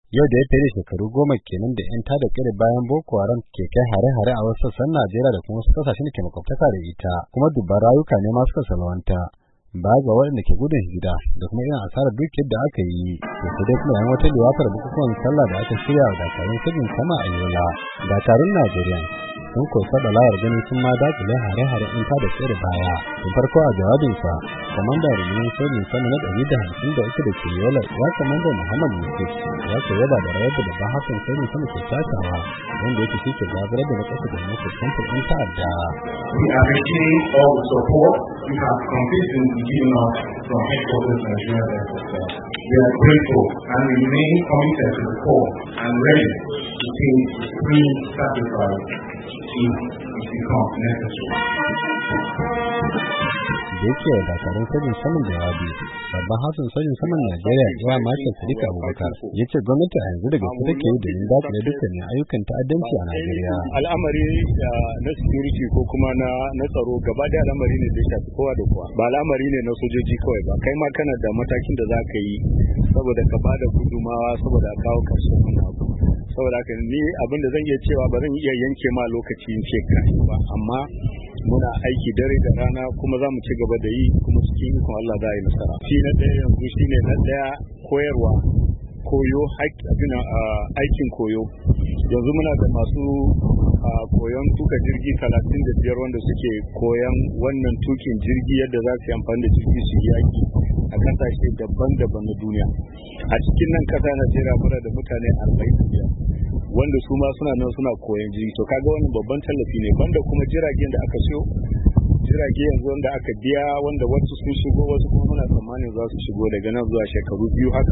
Yau da ya fere shekaru 10 kenan da 'yan tada kare bayan Boko Haram ke kai hare-hare a wasu sassan Najeriya da kuma wasu kasashen da ke makwabtaka da ita, kuma dubban rayuka ne ma suka salwanta. Ba ga waɗanda ke gudun hijira da kuma irin asarar dukiyar da aka yi, da su dai kuma yan wata liyafar bukukuwan sallah da aka shirya wa dakarun sojin sama a Yola. Dakarun Najeriya sun kosa da layar ganin sun ma dakile hare-hare in ta da tsere baya. Tun farko a jawabinsa, kwamandan rundunar sojin sama na 153 da ke Yola ya kwamandan Muhammad Yusuf ya ce yaba da rawar da babban hafin sojin sama ke takawa, wanda yake shi ke zaburar da na ƙasa da masu kantar ɗan ta'adda. We appreciate all the support you have consistently given us from headquarters Nigeria Airport. We are grateful and remain committed to the cause and ready to take supreme sacrifice if it becomes necessary. Da yake da dakarun sojin saman jawabi, babban hafsin sojin saman Najeriya ya Marshal Sadiq Abubakar ya ce gwamnati a yanzu daga gaske take yi domin dakile dukkanin ayyukan ta'addanci a Najeriya. Al'amari na security ko kuma na tsaro gaba da al'amari ne da ya shafi kowa da kowa, ba al'amari ne na sojoji kawai ba, kai ma kana da matakin da za ka yi saboda ka bada gudumawa saboda a kawo ƙarshen wannan abu. Saboda haka ni abin da zan iya cewa ba zan iya yanke ma lokaci in ce kashi ba, amma muna aiki dare da rana kuma za mu ci gaba da yi, kuma cikin ikon Allah za a yi nasara. Shi na ɗaya yanzu shi ne na ɗaya koyarwa, koyo aikin koyo. Yanzu muna da masu koyon tuka jirgi 35 wanda suke koyon wannan tukin jirgi yadda za su yi amfani da jirgi su yi yaki a kasashe daban-daban na duniya. A cikin nan kasa Najeriya muna da mutane 45 wanda su ma suna nan suna koyon jirgi. To kaga wannan babban tallafi ne, banda kuma jiragen da aka siyo, jirage yanzu wanda aka biya, wanda wasu sun shigo, wasu kuma muna tsammanin za su shigo daga nan zuwa shekaru 2 haka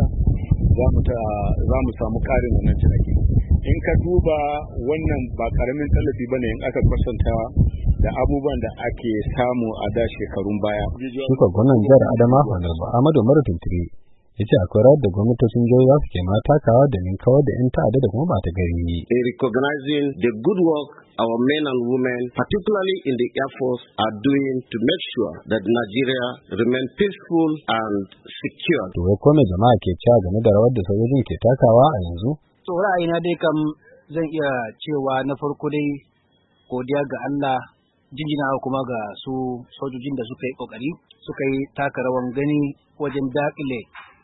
za mu samu ƙarin wannan jirage. In ka duba wannan ba karamin tallafi ba ne in aka kwatanta da abubuwan da ake samu a da shekarun baya. Shuka gwamnan jihar Adamawa Honorable Ahmadu Umaru Tunturi ya ce akwai rawar da gwamnatocin jihohi za su ke ma takawa domin kawar da 'yan ta'adda da kuma ba ta gari. In recognizing the good work our men and women, particularly in the Air Force, are doing to make sure that Nigeria remain peaceful and secure. To wai ko me jama'a ke cewa game da rawar da sojojin ke takawa a yanzu? To ra'ayina dai kam zan iya cewa na farko dai godiya ga Allah, jinjinawa kuma ga su sojojin da suka yi kokari, suka yi taka rawan gani wajen dakile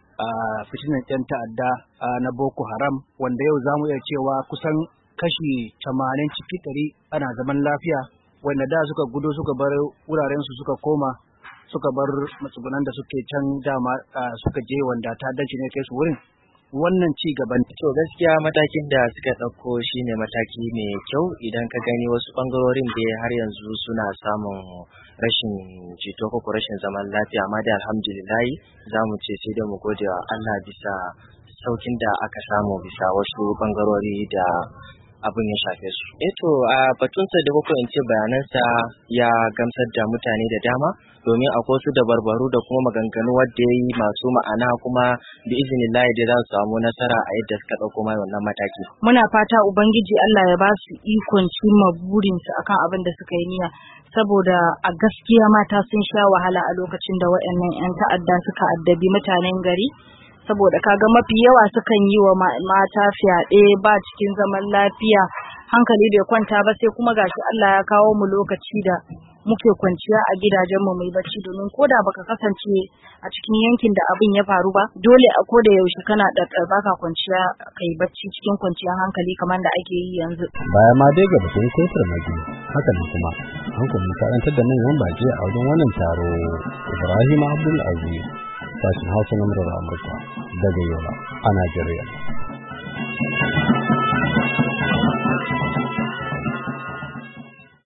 fitinan 'yan ta'adda na Boko Haram, wanda yau zamu iya cewa kusan kashi 80 cikin 100 ana zaman lafiya, wanda da suka gudo suka bar wuraren su suka koma suka bar matsugunan da suke can dama suka je wanda ta'addanci ne kai su wurin. Wannan ci gaban. To gaskiya matakin da suka ɗauko shine mataki mai kyau, idan ka gani wasu ɓangarorin da har yanzu suna samun rashin jito ko rashin zaman lafiya, amma da alhamdulillah za mu ce sai da mu gode wa Allah bisa saukin da aka samu bisa wasu ɓangarori da abin ya shafe su. To a batunsa da bako in ce bayanansa ya gamsar da mutane da dama, domin akwai su dabarbaru da kuma maganganu wadda ya yi masu ma'ana, kuma bi izinillahi da za su samu nasara a yadda suka ɗauko mai wannan mataki. Muna fata Ubangiji Allah ya ba su ikon cimma burinsu akan abin da suka yi niyya, saboda a gaskiya mata sun sha wahala a lokacin da waɗannan 'yan ta'adda suka addabi mutanen gari. Saboda kaga mafi yawa sukan yi wa mata fyaɗe ba cikin zaman lafiya, hankali bai kwanta ba, sai kuma gashi Allah ya kawo mu lokaci da muke kwanciya a gidajenmu mai bacci, domin koda baka kasance a cikin yankin da abin ya faru ba, dole a koda yaushe kana da baka kwanciya kai bacci cikin kwanciyar hankali kamar da ake yi yanzu. Baya ma dai ga batun kofar magi, haka nan kuma an kuma karantar da manyan baki a wajen wannan taro. Ibrahim Abdul Aziz, sashen Hausa na Amurka daga Yola a Najeriya.